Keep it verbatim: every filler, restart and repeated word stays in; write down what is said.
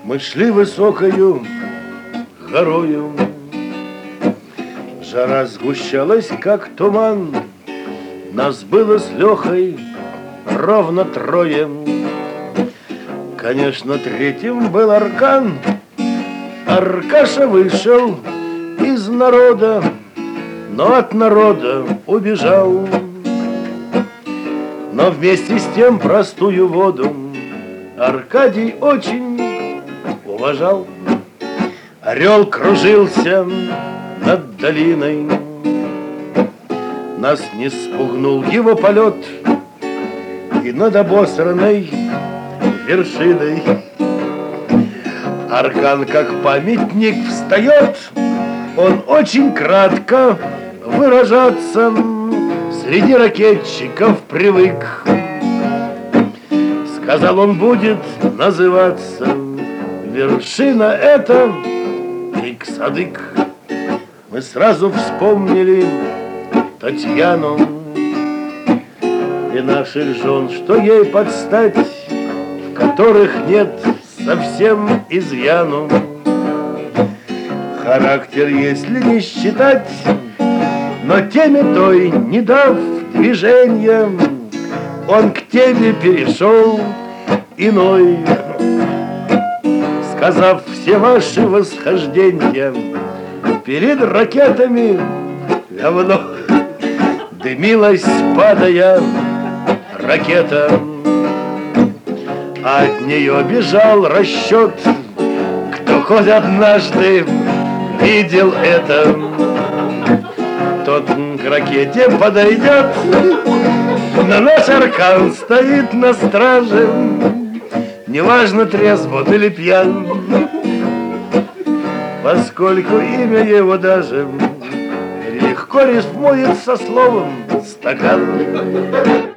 Мы шли высокою горою, жара сгущалась, как туман. Нас было с Лехой ровно трое. Конечно, третьим был Аркан. Аркаша вышел из народа, но от народа убежал. Но вместе с тем простую воду Аркадий очень уважал. Орел кружился над долиной, нас не спугнул его полет, и над обосранной вершиной Аркан, как памятник, встает. Он очень кратко выражаться среди ракетчиков привык. Сказал, он будет называться вершина эта Ик-Садык. Мы сразу вспомнили Татьяну и наших жен, что ей подстать, в которых нет совсем изъяну. Характер, если не считать, но теме той, не дав движения, он к теме перешел иной, сказав все ваши восхождения перед ракетами давно дымилась, падая ракета, а от нее бежал расчет. Кто хоть однажды видел это, тот к ракете подойдет. Но наш Аркан стоит на страже, неважно, трезв он или пьян, поскольку имя его даже легко рифмует со словом стакан.